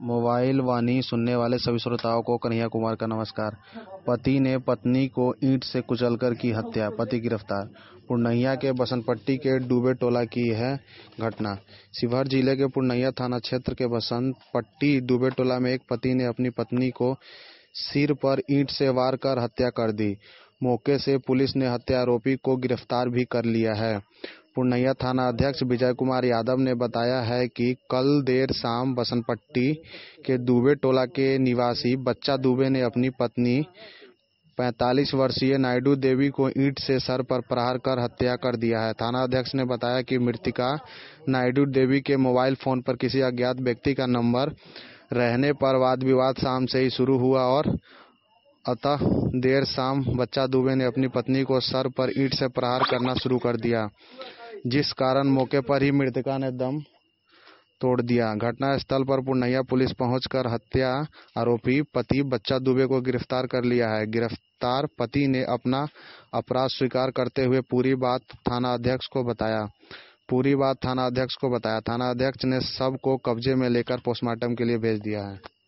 Mobile वाणी सुनने वाले सभी श्रोताओं को कन्हैया कुमार का नमस्कार। पति ने पत्नी को ईंट से कुचलकर की हत्या, पति गिरफ्तार। पूर्णिया के बसंतपट्टी के डूबे टोला की है घटना। शिवहर जिले के पूर्णिया थाना क्षेत्र के बसंतपट्टी डूबे टोला में एक पति ने अपनी पत्नी को सिर पर ईंट से वार कर हत्या कर दी। मौके से पुलिस ने हत्या आरोपी को गिरफ्तार भी कर लिया है। पूर्णिया थाना अध्यक्ष विजय कुमार यादव ने बताया है कि कल देर शाम बसंतपट्टी के दुबे टोला के निवासी बच्चा दुबे ने अपनी पत्नी 45 वर्षीय नायडू देवी को ईंट से सर पर प्रहार कर हत्या कर दिया है। थाना अध्यक्ष ने बताया कि मृतका नायडू देवी के मोबाइल फोन पर किसी अज्ञात व्यक्ति का नंबर रहने पर वाद विवाद शाम से ही शुरू हुआ और अतः देर शाम बच्चा दुबे ने अपनी पत्नी को सर पर ईंट से प्रहार करना शुरू कर दिया, जिस कारण मौके पर ही मृतका ने दम तोड़ दिया। घटनास्थल पर पूर्णिया पुलिस पहुंचकर हत्या आरोपी पति बच्चा दुबे को गिरफ्तार कर लिया है। गिरफ्तार पति ने अपना अपराध स्वीकार करते हुए पूरी बात थाना अध्यक्ष को बताया। थाना अध्यक्ष ने सब को कब्जे में लेकर पोस्टमार्टम के लिए भेज दिया है।